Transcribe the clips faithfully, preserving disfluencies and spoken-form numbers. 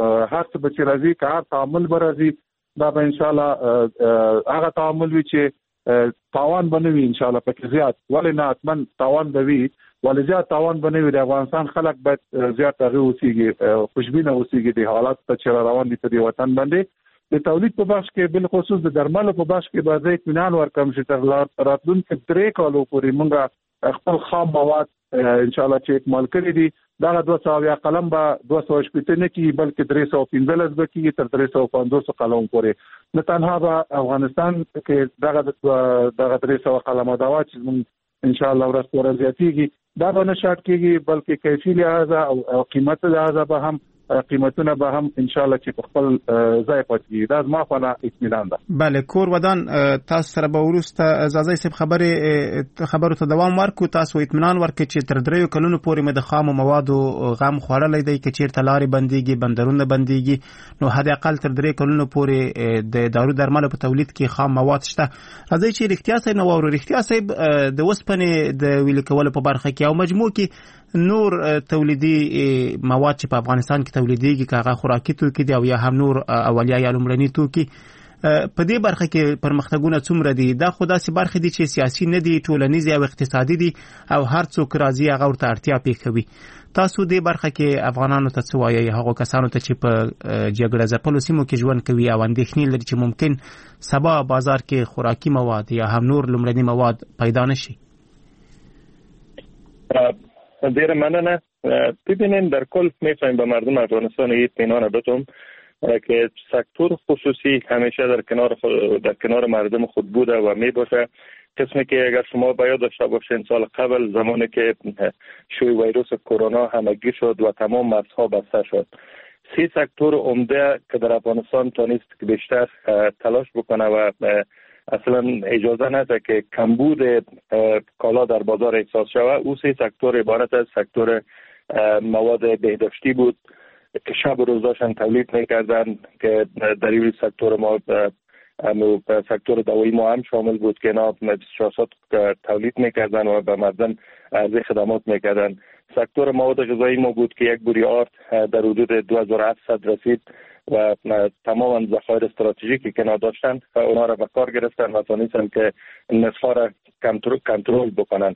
هر څه به چې راځي که هر تعامل به راځي دا به انشاءالله هغه تعامل وي چې تاوان به نه وي انشاءالله پکې زیات، ولې نه حتما تاوان به وي، ولې زیات تاوان به نه وي. د افغانستان خلک باید زیات هغه اوسېږي، خوشبینه اوسېږي د حالات ته چې روان دي په دې وطن باندې. د تولید په بخش کې بالخصوص د درملو په بخش کې به زه اطمینان ورکړم چې تر راتلونکي درې کالو پورې موږ خپل خام مواد انشاءالله چې اکمال کړي دي دغه دوه سوه یا قلم به دوه سوه شپېته نه کېږي بلکې درې سوه پنځلس به کېږي تر درې سوه پنځوس قلم پورې. نه تنها به افغانستان کې دغه دغه درې سوه قلمه دوا چې موږ انشاءالله ورځ په ورځ زیاتېږي دا به نه شاټ کېږي بلکې کیفي لحاظه او قیمت لحاظه به هم قیمتونه به هم ان شاء الله چې په خپل ځای پاتې دا زما خو نه اطمینان ده. بله کور ودان تاسو سره به وروسته زازای صاحب خبرې خبرو ته دوام ورکړو، تاسو اطمینان ورکړئ چې تر دریو کلونو پورې مې د خامو موادو غم خوړلی دی، که چیرته لارې بندېږي بندرونه بندېږي نو حداقل تر درې کلونو پورې د دارو درملو په تولید کې خام مواد شته. راځئ چې رښتیا صاحب نو واورو، رښتیا صاحب د اوسپنې د ویلې کولو په برخه کې او مجموع کې نور تولیدي مواد چې په افغانستان کې تولیدېږي که هغه خوراکي توکي دي او یا هم نور اولیا یا لومړني توکي، په دې برخه کې پرمختګونه څومره دي؟ دا خو داسې برخې دي چې سیاسي نه دي، ټولنیزې او اقتصادي دي او هر څوک راځي هغه ورته اړتیا پېښوي. تاسو دې برخه کې افغانانو ته څه وایئ، هغو کسانو ته چې په جګړه ځپلو سیمو کې ژوند کوي او اندېښنې لري چې ممکن سبا بازار کې خوراکي مواد یا هم نور لومړني مواد پیدا نشي؟ ډیره مننه. ببینید در کل میتونیم به مردم افغانستان اطمینان بدم که سکتور خصوصی همیشه در کنار خود در کنار مردم خود بوده و می باشه. قسمی که اگر شما باید داشته باشین سال قبل زمانی که شوی ویروس کرونا همگی شد و تمام مرزها بسته شد، سه سکتور عمده که در افغانستان تونست که بیشتر تلاش بکنه و اصلا اجازه نده که کمبود کالا در بازار احساس شود، او سه سکتور عبارت از سکتور مواد بهداشتی بود که شب و روز داشتن تولید میکردن که در این سکتور ما سکتور دوایی ما هم شامل بود که اینا بیست و چهار ساعت تولید میکردن و به مردم عرضه خدمات میکردن. سکتور مواد غذایی ما بود که یک بوری آرد در حدود دو هزار و هفتصد رسید و تمام ذخایر استراتژیکی که نداشتن و اونا را به کار گرفتن و تونستن که نصفا را کنترل بکنن.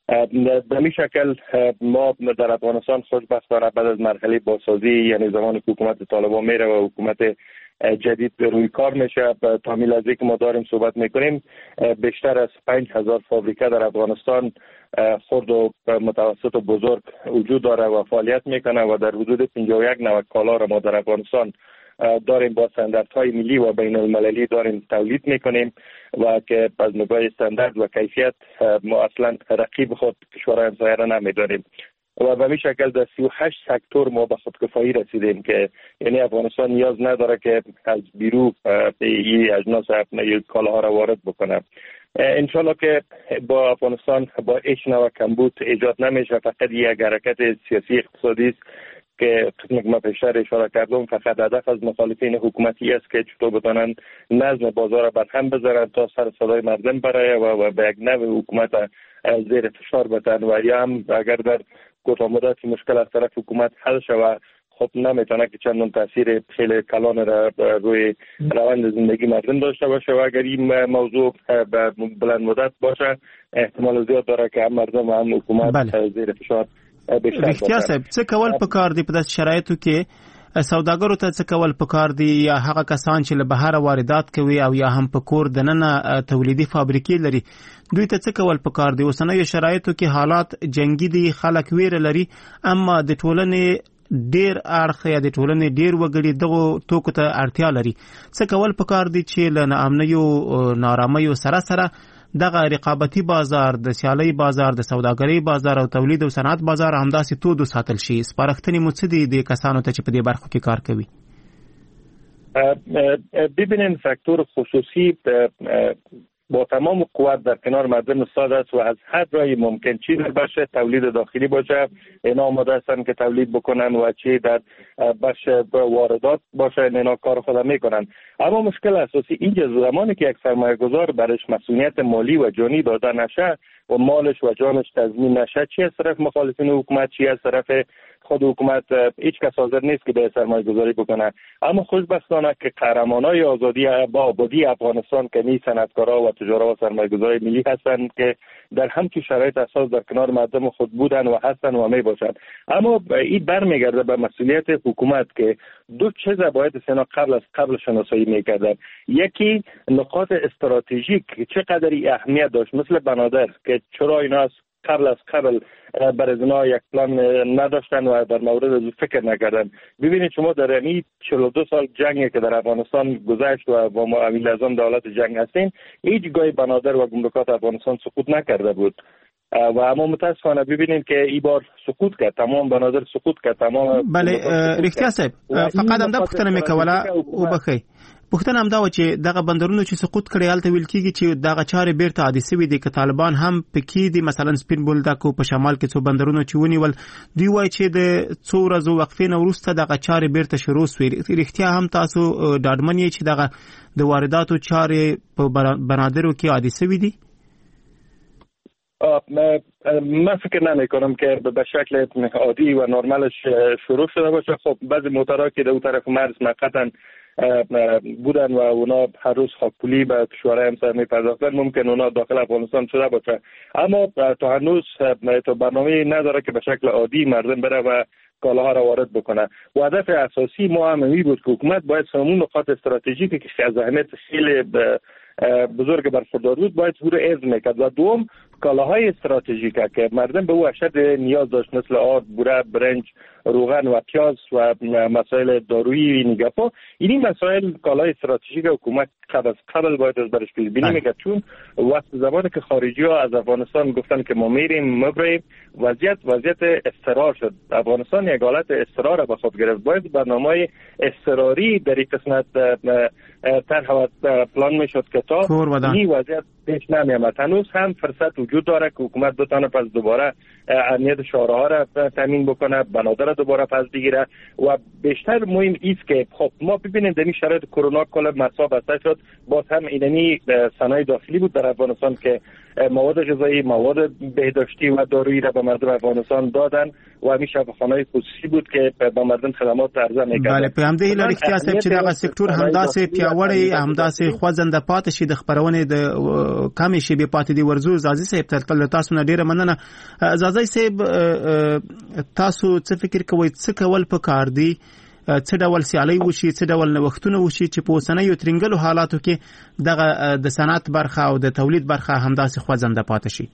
به این شکل ما در افغانستان خوشبختانه بعد از مرحله بازسازی یعنی زمان که حکومت طالبان میره و حکومت جدید روی کار میشه، تا میلازی که ما داریم صحبت میکنیم بیشتر از پنج هزار فابریکه در افغانستان خرد و متوسط و بزرگ وجود داره و فعالیت میکنه و در حدود پنجاه و یک نوع کالا را ما در افغانستان داریم با استانداردهای ملی و بین المللی داریم تولید میکنیم و که از نگاه استاندارد و کیفیت ما اصلا رقیب خود کشورهای همسایه را نمیداریم و به این شکل در سی و هشت سکتور ما به خودکفایی رسیدیم که یعنی افغانستان نیاز نداره که از بیرون این اجناس این کالاها را وارد بکنه. انشالله که با افغانستان با هیچ نوع کمبود ایجاد نمیشه، فقط یک حرکت سیاسی اقتصادی است که قسمت ما پیشتر اشاره کردم. فقط هدف از مخالفین حکومتی است که چطور بتانن نظم بازار را برهم بذارن تا سر صدای مردم برای و به یک نوع حکومت زیر فشار بتن و یا هم اگر در کوتاه مدت مشکل از طرف حکومت حل شود خب نمیتونه که چندان تاثیر خیلی کلان را روی روند زندگی مردم داشته باشه و اگر این موضوع به بلند مدت باشه احتمال زیاد داره که هم مردم و هم حکومت بله. زیر فشار رښتیا صاحب څه کول پکار دي په داسې شرایطو کې سوداګرو ته څه کول پکار دي یا هغه کسان چې له بهر واردات کوي او یا هم په کور دننه تولیدي فابریکې لري دوی ته څه کول پکار دي؟ اوسنیو شرایطو کې حالات جنگي دي، خلک ویره لري، اما د ټولنې ډیر اړخ یا د ټولنې ډیر وګړي دغه توکو ته اړتیا لري. څه کول پکار دي چې له ناامنیو نارامیو سره سره دغه رقابتي بازار د سیالي بازار د سوداګرۍ بازار او تولید او صنعت بازار همداسې تود ساتل شي؟ سپارښتنې مو څه دي د کسانو ته چې په دې برخو کې کار کوي؟ ببینید سکتور خصوصی با تمام قوت در کنار مردم ایستاده است و از هر راهی ممکن چی در بخش تولید داخلی باشه اینا آماده هستن که تولید بکنن و چی در بخش واردات باشه اینا کار خود میکنن. اما مشکل اساسی اینجا زمانی که یک سرمایه گذار برش مسئولیت مالی و جانی داده نشه و مالش و جانش تضمین نشه، چی از طرف مخالفین حکومت چی از طرف خود حکومت، هیچ کس حاضر نیست که به سرمایه گذاری بکنه. اما خوشبختانه که قهرمانای آزادی با آبادی افغانستان که می صنعتکارا و تجارا و سرمایه گذاری ملی هستند که در همچین شرایط اساس در کنار مردم خود بودن و هستن و می باشند. اما این برمیگرده به مسئولیت حکومت که دو چیز باید سنا قبل از قبل شناسایی میکردن. یکی نقاط استراتژیک چقدر اهمیت داشت، مثل بنادر که چرا اینا قبل از قبل بر از اینا یک پلان نداشتن و در مورد از فکر نکردن. ببینید شما در این چهل و دو سال جنگی که در افغانستان گذشت و با ما امیل ازم دولت جنگ هستیم، هیچ گاهی بنادر و گمرکات افغانستان سقوط نکرده بود و اما متاسفانه ببینید که این بار سقوط کرد، تمام بنادر سقوط کرد، تمام. بله رښتیا صاحب، فقط هم دا پوښتنه مې کوله وبخئ، پوښتنه هم دا و چې دغه بندرونو چې سقوط کړي هلته ویل کېږي چې دغه چارې بیرته عادي سوي دي، که طالبان هم پکې دي، مثلا سپین بولدک په شمال کې څو بندرونو چې ونیول، دوی وایي چې د څو ورځو وقفې نه وروسته دغه چارې بیرته شروع سوې. رښتیا هم تاسو ډاډمن یې چې دغه د وارداتو چارې په بنادرو کې عادي سوي دي؟ من فکر نمی کنم که به شکل عادی و نرمالش شروع شده باشه. خب بعضی موتورها که در اون طرف مرز موقتا بودن و اونا هر روز خاکپولی به کشورهای همسایه میپرداختن، ممکن اونا داخل افغانستان شده باشه، اما تا هنوز تو برنامه نداره که به شکل عادی مردم بره و کالاها را وارد بکنه. و هدف اساسی ما هم این بود که حکومت باید همون نقاط استراتژیکی که از اهمیت خیلی بزرگ برخوردار بود باید ظهور اذن میکرد. و دوم کالاهای استراتژیکه که مردم به او اشد نیاز داشت، مثل آرد، بوره، برنج، روغن و پیاز و مسائل دارویی نیگپا. این مسائل کالای استراتژیک حکومت قبل از قبل باید از برش پیش بینی میکرد، چون وقت زمانی که خارجی ها از افغانستان گفتن که ما میریم مبریم، وضعیت وضعیت اضطرار شد. افغانستان یک حالت اضطرار به خود گرفت. باید برنامه اضطراری در این قسمت طرح و پلان میشد که تا این وضعیت پیش نمیامد. هنوز هم فرصت وجود داره که حکومت بتونه پس دوباره امنیت شهرها را تامین بکنه، بنادر را دوباره پس بگیره. و بیشتر مهم است که خب ما ببینیم در این شرایط کرونا کل مرزها بسته شد، باز هم اینمی صنایع داخلی بود در افغانستان که مواد غذایی، مواد بهداشتی و دارویی را به مردم افغانستان دادن و همین شفاخانه‌های خصوصي بود که به مردم خدمات عرضه می‌کردن. بله، په همدې لړ کې صاحب چې دغه سکتور همداسې پیاوړی همداسې خوځنده پاتې شي، د خبرونې د کمې شي به پاتې دی. ورزو زازي صاحب تل تاسو نه ډیره مننه. زازي صاحب تاسو څه فکر کوئ څه کول پکار دي، څه ډول سیالي وشي، څه ډول نوښتونه وشي چې په اوسنیو ترنګلو حالاتو کې دغه د صنعت برخه او د تولید برخه همداسې خوځنده پاتې شي؟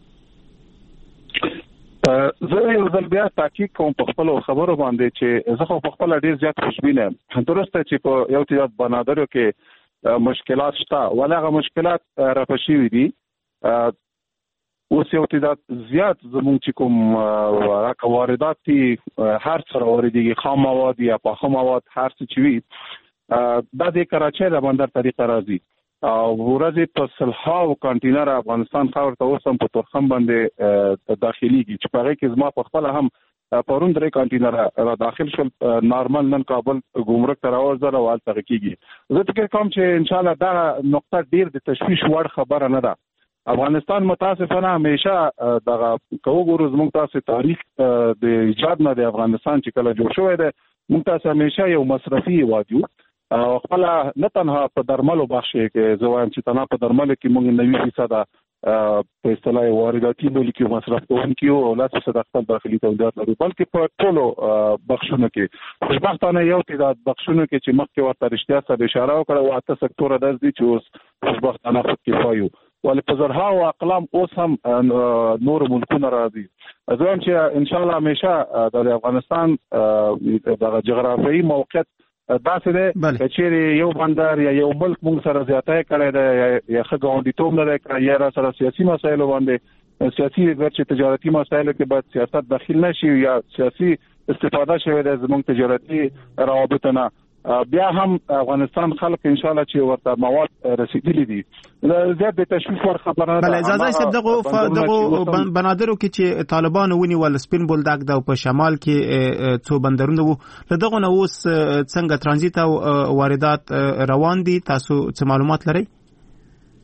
زه یو ځل بیا تحقیق کوم په خپل خبرو باندې چې زه خو په خپل ډیر زیات خوشبینه یم. درسته چې په یو تعداد بنادرو کې مشکلات شته، ولغه مشکلات رافشي دي. اوس یو تعداد زیات زموږ چې کوم راکه واردات دي، هر څه راوړي، خام مواد یا پاخه مواد، هر څه چې وي دا د کراچۍ د بندر طریقه راځي. او ورځې په سلهاو کانټینر افغانستان خاور ته اوس هم په تورخم باندې داخليږي چې په هغه کې زما په خپل هم پرون درې کانټینر را داخل شول. نارمل نن کابل ګمرک ته راوځه او هلته کېږي. زه فکر کوم چې ان شاء الله دا نقطه ډیر د تشویش وړ خبره نه ده. افغانستان متاسفانه همیشه دغه کوګورو زموږ تاسو تاریخ د ایجاد نه د افغانستان چې کله جوړ شوی دی، موږ تاسو همیشه یو مصرفي وادیو خپل نه تنها په درملو بخښه کې زوایم چې تنها په درملو کې موږ نوي فیصد په اصطلاح وارداتي ملکی مصرف کوونکي او لاس صد خپل داخلي تولیدات لري، بلکې په ټولو بخښونو کې خوشبختانه یو تعداد بخښونو کې چې مخکې ورته رښتیا سره اشاره وکړه او اته سکتور د دې چې اوس خوشبختانه خود کفایو ولې په زرها او اقلام اوس هم نور ملکونه راځي. زه هم چې ان شاء الله همیشه د افغانستان د جغرافیایي موقعیت داسې دی چې یو بندر یا یو ملک موږ سره زیاته کړی دی یا ښه ګاونډیتوب نه دی کړی یا را سره سیاسي مسایلو باندې سیاسي ورچې تجارتي مسایلو کې باید سیاست داخل نشي یا سیاسي استفاده شوی دی زموږ تجارتي روابطو نه. بیا هم افغانستان خلک ان شاء الله چې ورته مواد رسیدلي دي زیات د تشویش ور خبره نه ده. بل اجازه صاحب دغه دغه بنادرو کې چې طالبان ونی ول سپین بولدک د په شمال کې څو بندرونه وو، دغه نو اوس څنګه ترانزیت او واردات روان دي، تاسو څه معلومات لرئ؟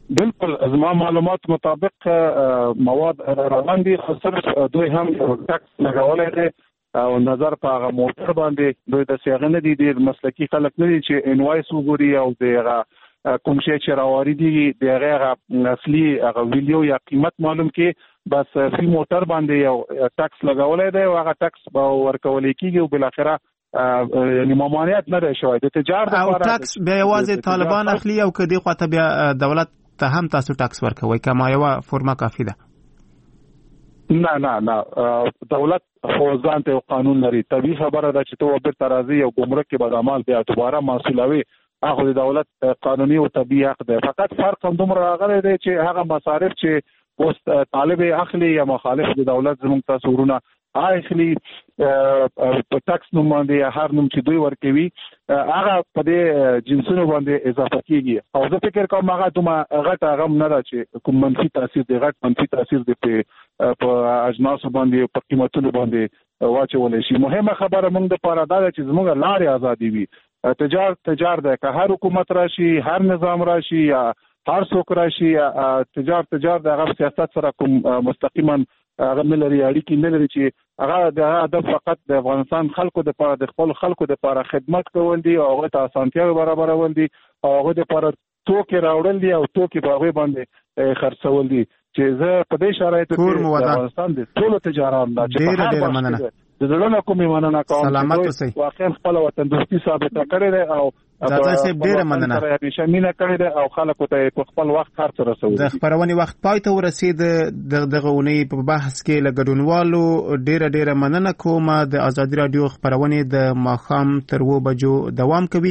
بالکل زما معلومات مطابق مواد روان دي، خو صرف دوی هم ټاکس لګولای دي او نظر په هغه موټر باندې دوی د سیاغه نه دي ډیر مسلکی خلک نه دي چې انوایس وګوري او دغه کوم شی چې راوړي دي دغه اصلي هغه ویډیو یا قیمت معلوم کې، بس فی موټر باندې یو ټاکس لګولای دی او هغه ټاکس به ورکول کیږي او بل اخره یعنی ممانعت نه شوی د تجارت او ټاکس به یوازې طالبان اخلي او کدي خواته بیا دولت ته هم تاسو ټاکس ورکوي کما یو فرما کافی ده؟ نه نه نه دولت خو ځان ته قانون لري. طبيعي خبره ده چې تو به ترازی او ګمرک کې به عمل بیا دوباره مسولوي، هغه د دولت قانوني او طبيعي حق ده. فقط فرق هم دومره راغلی دی چې هغه مصارف چې اوس طالب اخلي یا مخالف د دولت زموږ تاسو ورونه اخلي په ټاکس نوم باندې هر نوم چې دوی ورکوي هغه په دې جنسونو باندې اضافه کیږي. او زه فکر کوم هغه دومره غټ هغه نه را چې کوم منفي تاثیر دی، غټ منفي تاثیر دی په په اجناسو باندې په قیمتونو باندې واچول شي. مهمه خبره موږ د پاره دا چې زموږ لارې ازادي وي. تجارت تجارت ده که هر حکومت راشي، هر نظام راشي یا هر څوک راشي، تجارت تجارت د سیاست سره کوم مستقیما هغه ملري اړیکې نه لري چې هغه د هدف فقط د افغانستان خلکو د لپاره د خپل خلکو د لپاره خدمت کول دي او هغه ته اسانتیاوي برابرول دي او هغه د لپاره توکي راوړل دي او توکي په هغه باندې خرڅول دي چې زه په دې شرایطو کې د افغانستان د ټولو تجارت نه چې ډېر مننه د زړه کومې مننه کوم. سلامت اوسئ. واقعا خپل وطن دوستي ثابت کړی دی او ځکه چې ډېر مننه همیشه مینه کړی دی او خلکو ته په خپل وخت هر څه رسوي. د خبرونې وخت پای ته ورسید. دغه ونې په بحث کې لګډونوالو ډېر ډېر مننه کوم. د ازادي رادیو خبرونه د ماخام تر و بجو دوام کوي.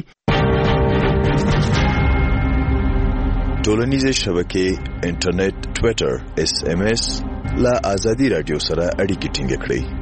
ټولنیزې شبکې انټرنیټ، ټوئیټر، اس ام اس لا ازادي رادیو سره اړیکې ټینګ کړئ.